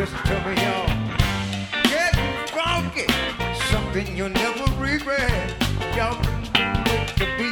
Listen to me, y'all. Getting funky, something you'll never regret. Y'all with the beat.